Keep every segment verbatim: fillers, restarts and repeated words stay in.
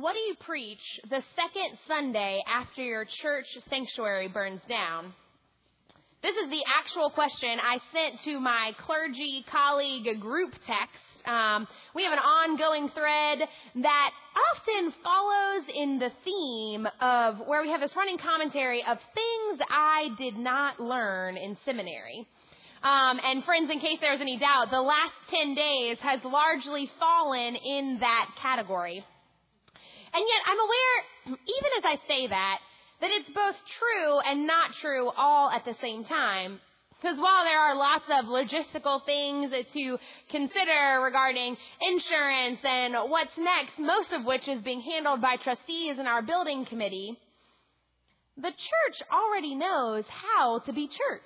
what do you preach the second Sunday after your church sanctuary burns down? This is the actual question I sent to my clergy colleague group text. Um, we have an ongoing thread that often follows in the theme of where we have this running commentary of things I did not learn in seminary. Um, and friends, in case there's any doubt, the last ten days has largely fallen in that category. And yet I'm aware, even as I say that, that it's both true and not true all at the same time. Because while there are lots of logistical things to consider regarding insurance and what's next, most of which is being handled by trustees in our building committee, the church already knows how to be church.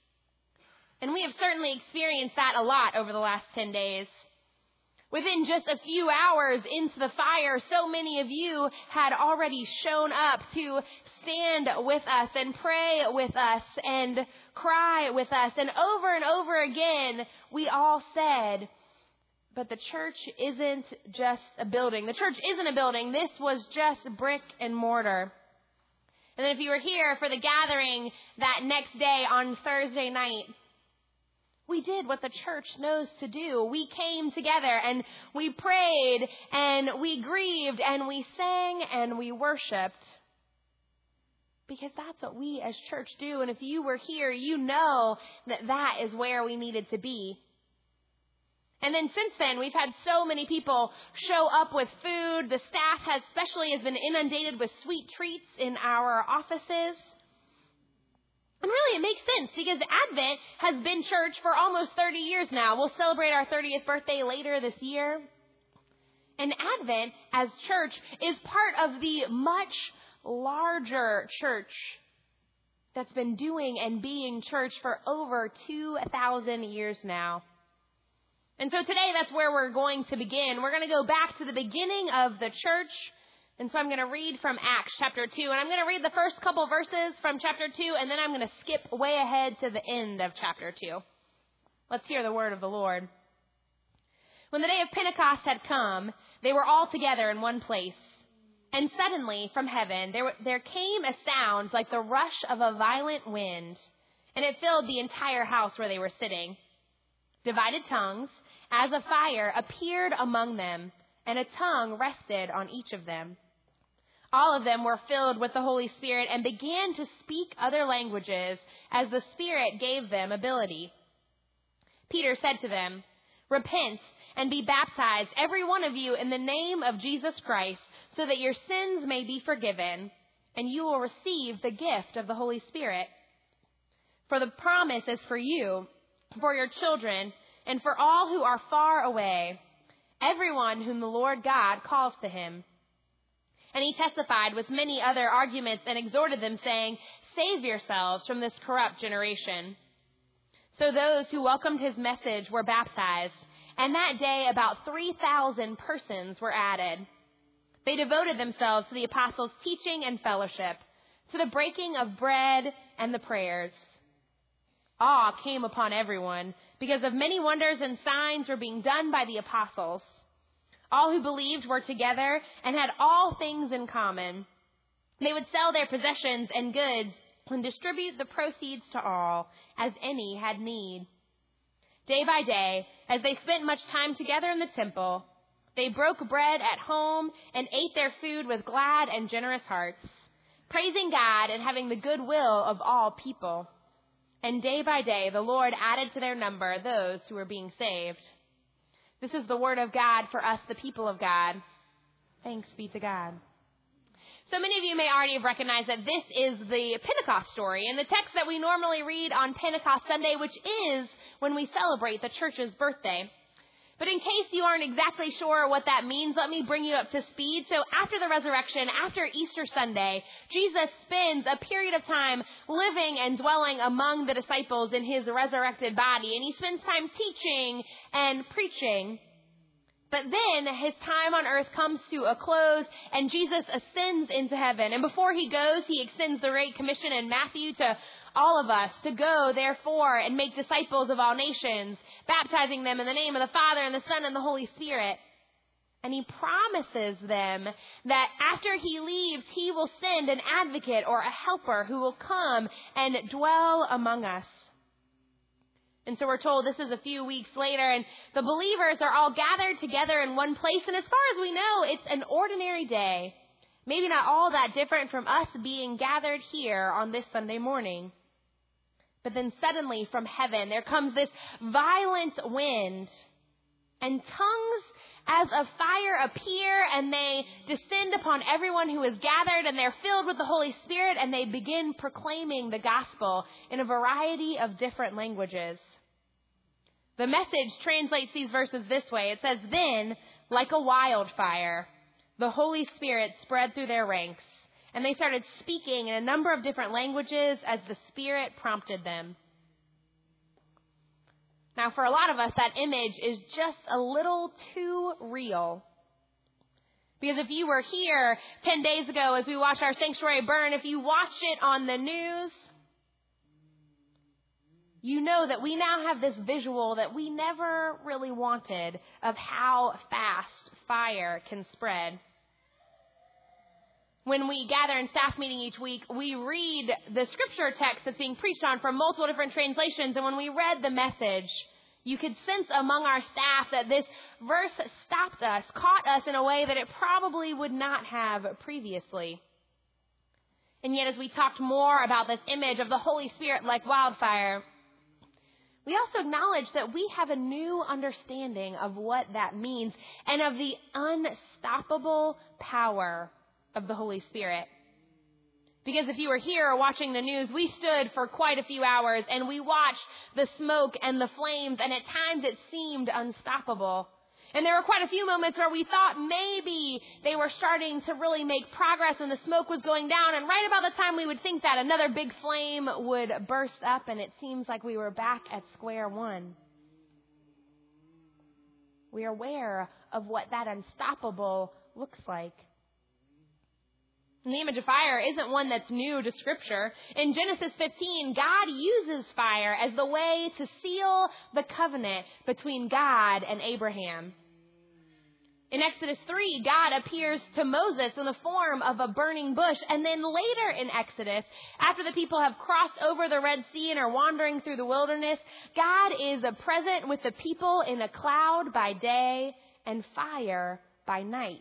And we have certainly experienced that a lot over the last ten days. Within just a few hours into the fire, so many of you had already shown up to stand with us and pray with us and cry with us. And over and over again, we all said, but the church isn't just a building. The church isn't a building. This was just brick and mortar. And then if you were here for the gathering that next day on Thursday night, we did what the church knows to do. We came together and we prayed and we grieved and we sang and we worshiped. Because that's what we as church do. And if you were here, you know that that is where we needed to be. And then since then, we've had so many people show up with food. The staff has especially has been inundated with sweet treats in our offices. And really, it makes sense because Advent has been church for almost thirty years now. We'll celebrate our thirtieth birthday later this year. And Advent, as church, is part of the much larger church that's been doing and being church for over two thousand years now. And so today, that's where we're going to begin. We're going to go back to the beginning of the church. And so I'm going to read from Acts chapter two, and I'm going to read the first couple verses from chapter two, and then I'm going to skip way ahead to the end of chapter two. Let's hear the word of the Lord. When the day of Pentecost had come, they were all together in one place. And suddenly from heaven there, there came a sound like the rush of a violent wind, and it filled the entire house where they were sitting. Divided tongues, as a fire, appeared among them, and a tongue rested on each of them. All of them were filled with the Holy Spirit and began to speak other languages as the Spirit gave them ability. Peter said to them, "Repent and be baptized, every one of you, in the name of Jesus Christ, so that your sins may be forgiven, and you will receive the gift of the Holy Spirit. For the promise is for you, for your children, and for all who are far away, everyone whom the Lord God calls to him." And he testified with many other arguments and exhorted them, saying, "Save yourselves from this corrupt generation." So those who welcomed his message were baptized, and that day about three thousand persons were added. They devoted themselves to the apostles' teaching and fellowship, to the breaking of bread and the prayers. Awe came upon everyone, because of many wonders and signs were being done by the apostles. All who believed were together and had all things in common. They would sell their possessions and goods and distribute the proceeds to all, as any had need. Day by day, as they spent much time together in the temple, they broke bread at home and ate their food with glad and generous hearts, praising God and having the goodwill of all people. And day by day, the Lord added to their number those who were being saved. This is the word of God for us, the people of God. Thanks be to God. So many of you may already have recognized that this is the Pentecost story and the text that we normally read on Pentecost Sunday, which is when we celebrate the church's birthday. But in case you aren't exactly sure what that means, let me bring you up to speed. So after the resurrection, after Easter Sunday, Jesus spends a period of time living and dwelling among the disciples in his resurrected body. And he spends time teaching and preaching. But then his time on earth comes to a close and Jesus ascends into heaven. And before he goes, he extends the Great Commission in Matthew to all of us to go, therefore, and make disciples of all nations, baptizing them in the name of the Father and the Son and the Holy Spirit. And he promises them that after he leaves, he will send an advocate or a helper who will come and dwell among us. And so we're told this is a few weeks later, and the believers are all gathered together in one place. And as far as we know, it's an ordinary day. Maybe not all that different from us being gathered here on this Sunday morning. But then suddenly from heaven, there comes this violent wind, and tongues as of fire appear, and they descend upon everyone who is gathered, and they're filled with the Holy Spirit, and they begin proclaiming the gospel in a variety of different languages. The Message translates these verses this way. It says, "Then, like a wildfire, the Holy Spirit spread through their ranks, and they started speaking in a number of different languages as the Spirit prompted them." Now, for a lot of us, that image is just a little too real. Because if you were here ten days ago as we watched our sanctuary burn, if you watched it on the news, you know that we now have this visual that we never really wanted of how fast fire can spread. When we gather in staff meeting each week, we read the scripture text that's being preached on from multiple different translations. And when we read the Message, you could sense among our staff that this verse stopped us, caught us in a way that it probably would not have previously. And yet, as we talked more about this image of the Holy Spirit like wildfire, we also acknowledge that we have a new understanding of what that means and of the unstoppable power of the Holy Spirit. Because if you were here or watching the news, we stood for quite a few hours and we watched the smoke and the flames, and at times it seemed unstoppable. And there were quite a few moments where we thought maybe they were starting to really make progress and the smoke was going down, and right about the time we would think that, another big flame would burst up, and it seems like we were back at square one. We are aware of what that unstoppable looks like. And the image of fire isn't one that's new to Scripture. In Genesis fifteen, God uses fire as the way to seal the covenant between God and Abraham. In Exodus three, God appears to Moses in the form of a burning bush. And then later in Exodus, after the people have crossed over the Red Sea and are wandering through the wilderness, God is present with the people in a cloud by day and fire by night.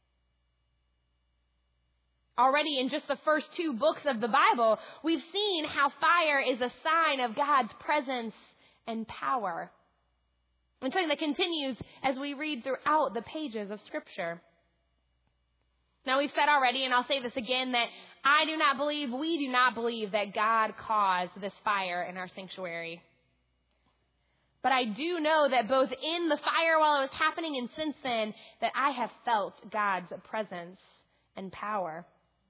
Already in just the first two books of the Bible, we've seen how fire is a sign of God's presence and power. And something that continues as we read throughout the pages of Scripture. Now, we've said already, and I'll say this again, that I do not believe, we do not believe that God caused this fire in our sanctuary. But I do know that both in the fire while it was happening and since then, that I have felt God's presence and power.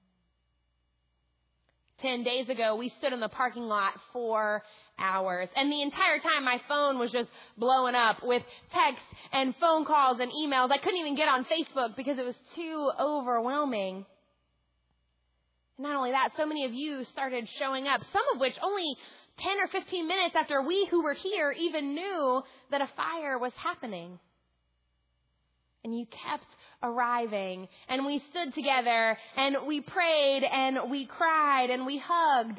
Ten days ago, we stood in the parking lot for hours. And the entire time, my phone was just blowing up with texts and phone calls and emails. I couldn't even get on Facebook because it was too overwhelming. And not only that, so many of you started showing up, some of which only ten or fifteen minutes after we who were here even knew that a fire was happening. And you kept arriving, and we stood together, and we prayed, and we cried, and we hugged.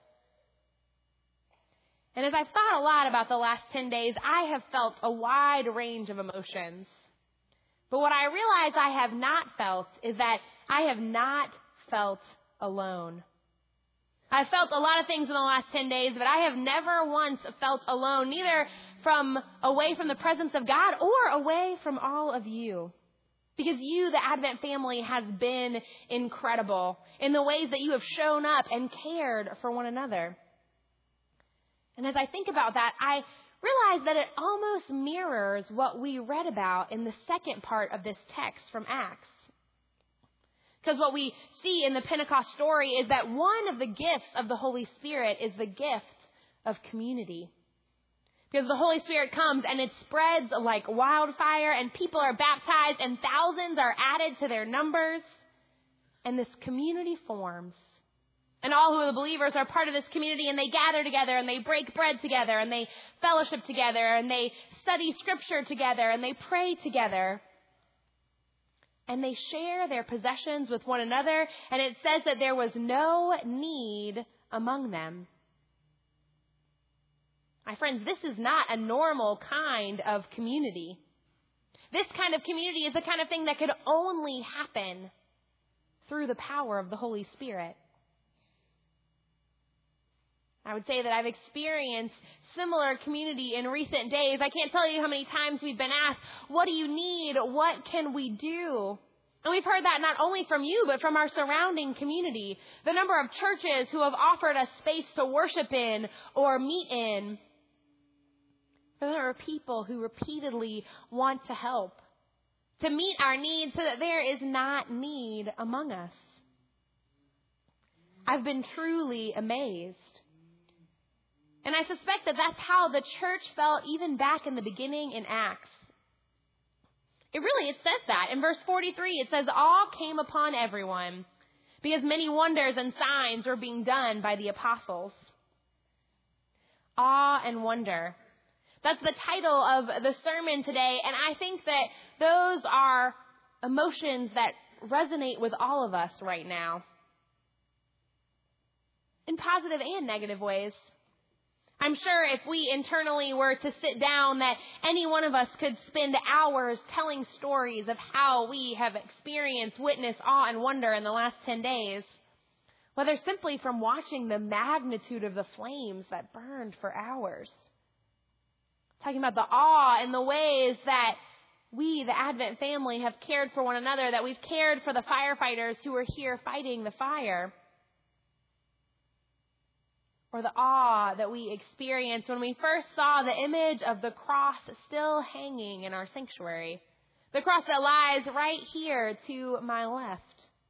And as I've thought a lot about the last ten days, I have felt a wide range of emotions. But what I realize I have not felt is that I have not felt alone. I've felt a lot of things in the last ten days, but I have never once felt alone, neither from away from the presence of God or away from all of you. Because you, the Advent family, has been incredible in the ways that you have shown up and cared for one another. And as I think about that, I realize that it almost mirrors what we read about in the second part of this text from Acts. Because what we see in the Pentecost story is that one of the gifts of the Holy Spirit is the gift of community. Because the Holy Spirit comes and it spreads like wildfire, and people are baptized and thousands are added to their numbers. And this community forms. And all who are the believers are part of this community, and they gather together and they break bread together and they fellowship together and they study Scripture together and they pray together. and they share their possessions with one another, and it says that there was no need among them. My friends, this is not a normal kind of community. This kind of community is the kind of thing that could only happen through the power of the Holy Spirit. I would say that I've experienced similar community in recent days. I can't tell you how many times we've been asked, what do you need? What can we do? And we've heard that not only from you, but from our surrounding community. The number of churches who have offered us space to worship in or meet in. There are people who repeatedly want to help, to meet our needs so that there is not need among us. I've been truly amazed. And I suspect that that's how the church felt even back in the beginning in Acts. It really, it says that. In verse forty-three, it says, awe came upon everyone because many wonders and signs were being done by the apostles. Awe and wonder. That's the title of the sermon today. And I think that those are emotions that resonate with all of us right now. In positive and negative ways. I'm sure if we internally were to sit down that any one of us could spend hours telling stories of how we have experienced, witnessed awe and wonder in the last ten days. Whether simply from watching the magnitude of the flames that burned for hours. Talking about the awe and the ways that we, the Advent family, have cared for one another, that we've cared for the firefighters who were here fighting the fire. Or the awe that we experienced when we first saw the image of the cross still hanging in our sanctuary. The cross that lies right here to my left.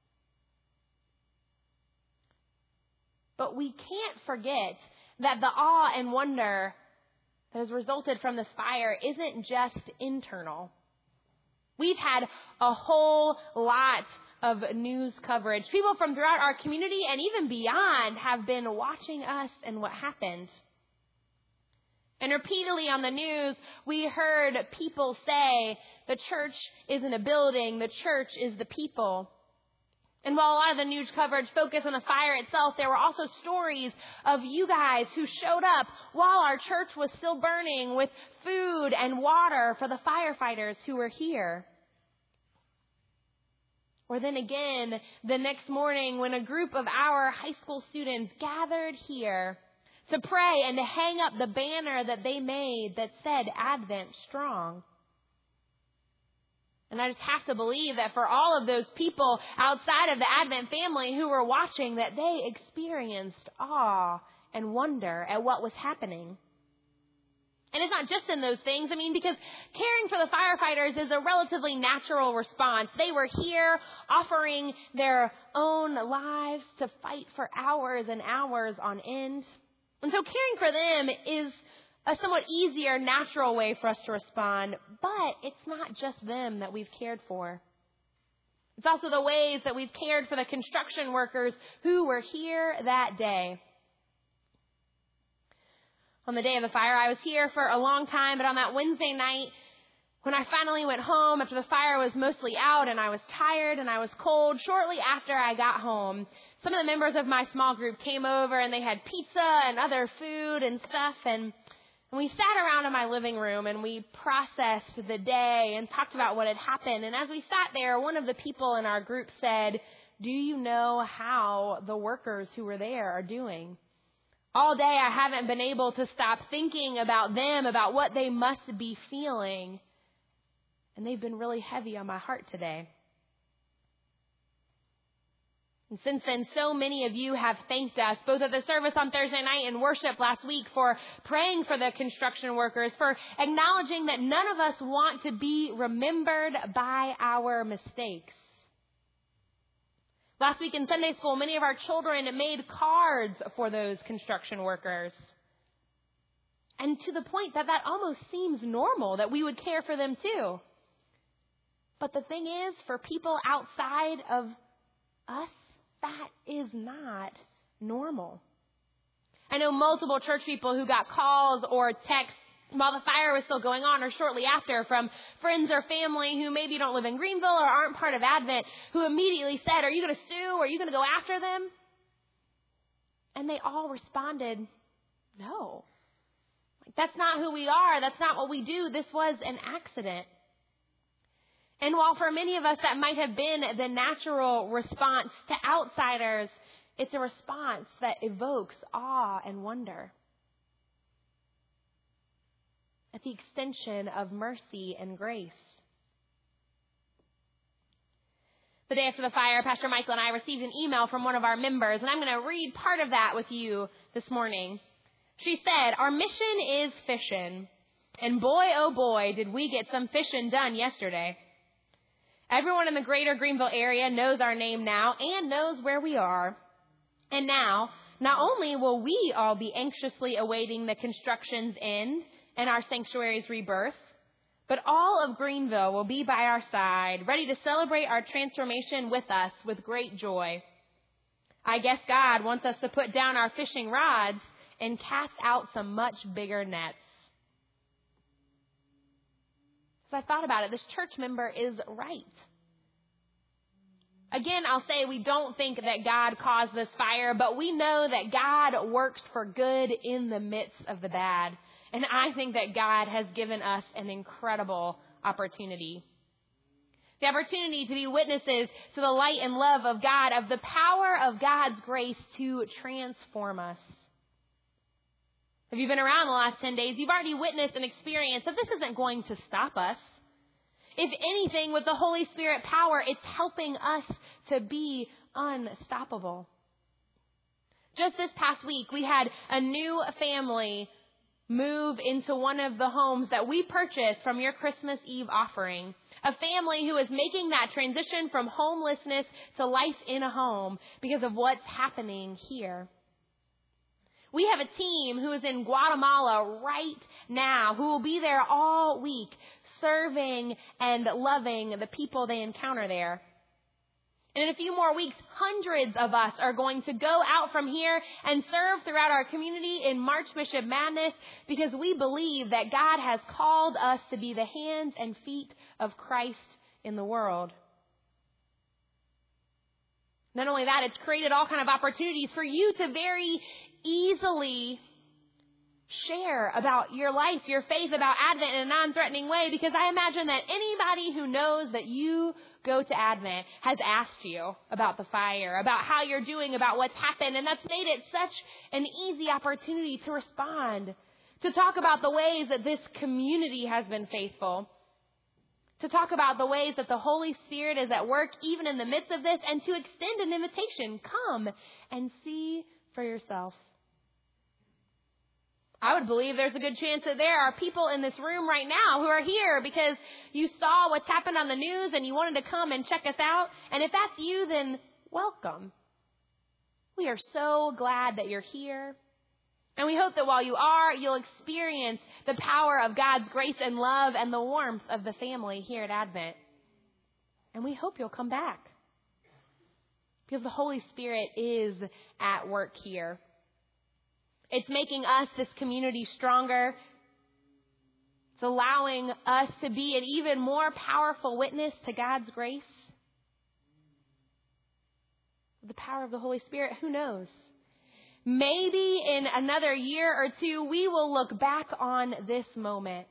But we can't forget that the awe and wonder that has resulted from this fire isn't just internal. We've had a whole lot of news coverage. People from throughout our community and even beyond have been watching us and what happened. And repeatedly on the news, we heard people say, the church isn't a building, the church is the people. And while a lot of the news coverage focused on the fire itself, there were also stories of you guys who showed up while our church was still burning with food and water for the firefighters who were here. Or then again, the next morning when a group of our high school students gathered here to pray and to hang up the banner that they made that said Advent Strong. And I just have to believe that for all of those people outside of the Advent family who were watching, that they experienced awe and wonder at what was happening. And it's not just in those things. I mean, because caring for the firefighters is a relatively natural response. They were here offering their own lives to fight for hours and hours on end. And so caring for them is a somewhat easier, natural way for us to respond. But it's not just them that we've cared for. It's also the ways that we've cared for the construction workers who were here that day. On the day of the fire, I was here for a long time, but on that Wednesday night, when I finally went home after the fire was mostly out and I was tired and I was cold, shortly after I got home, some of the members of my small group came over and they had pizza and other food and stuff, and, and we sat around in my living room and we processed the day and talked about what had happened. And as we sat there, one of the people in our group said, "Do you know how the workers who were there are doing? All day I haven't been able to stop thinking about them, about what they must be feeling. And they've been really heavy on my heart today." And since then, so many of you have thanked us, both at the service on Thursday night and worship last week, for praying for the construction workers, for acknowledging that none of us want to be remembered by our mistakes. Last week in Sunday school, many of our children made cards for those construction workers. And to the point that that almost seems normal, that we would care for them too. But the thing is, for people outside of us, that is not normal. I know multiple church people who got calls or texts while the fire was still going on or shortly after from friends or family who maybe don't live in Greenville or aren't part of Advent who immediately said, are you going to sue? Are you going to go after them? And they all responded, no. That's not who we are. That's not what we do. This was an accident. And while for many of us that might have been the natural response to outsiders, it's a response that evokes awe and wonder at the extension of mercy and grace. The day after the fire, Pastor Michael and I received an email from one of our members, and I'm going to read part of that with you this morning. She said, our mission is fishing, and boy, oh boy, did we get some fishing done yesterday. Everyone in the greater Greenville area knows our name now and knows where we are. And now, not only will we all be anxiously awaiting the construction's end and our sanctuary's rebirth, but all of Greenville will be by our side, ready to celebrate our transformation with us with great joy. I guess God wants us to put down our fishing rods and cast out some much bigger nets. So I thought about it. This church member is right. Again, I'll say we don't think that God caused this fire, but we know that God works for good in the midst of the bad. And I think that God has given us an incredible opportunity. The opportunity to be witnesses to the light and love of God, of the power of God's grace to transform us. If you've been around the last ten days, you've already witnessed and experienced that this isn't going to stop us. If anything, with the Holy Spirit power, it's helping us to be unstoppable. Just this past week, we had a new family move into one of the homes that we purchased from your Christmas Eve offering. A family who is making that transition from homelessness to life in a home because of what's happening here. We have a team who is in Guatemala right now who will be there all week serving and loving the people they encounter there. And in a few more weeks, hundreds of us are going to go out from here and serve throughout our community in March Bishop Madness because we believe that God has called us to be the hands and feet of Christ in the world. Not only that, it's created all kinds of opportunities for you to very easily share about your life, your faith, about Advent in a non-threatening way, because I imagine that anybody who knows that you go to Advent has asked you about the fire, about how you're doing, about what's happened, and that's made it such an easy opportunity to respond, to talk about the ways that this community has been faithful, to talk about the ways that the Holy Spirit is at work even in the midst of this, and to extend an invitation. Come and see for yourself. I would believe there's a good chance that there are people in this room right now who are here because you saw what's happened on the news and you wanted to come and check us out. And if that's you, then welcome. We are so glad that you're here. And we hope that while you are, you'll experience the power of God's grace and love and the warmth of the family here at Advent. And we hope you'll come back because the Holy Spirit is at work here. It's making us, this community, stronger. It's allowing us to be an even more powerful witness to God's grace. The power of the Holy Spirit, who knows? Maybe in another year or two, we will look back on this moment,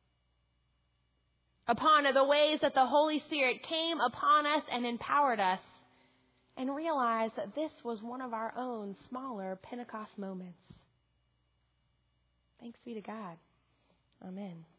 upon the ways that the Holy Spirit came upon us and empowered us, and realize that this was one of our own smaller Pentecost moments. Thanks be to God. Amen.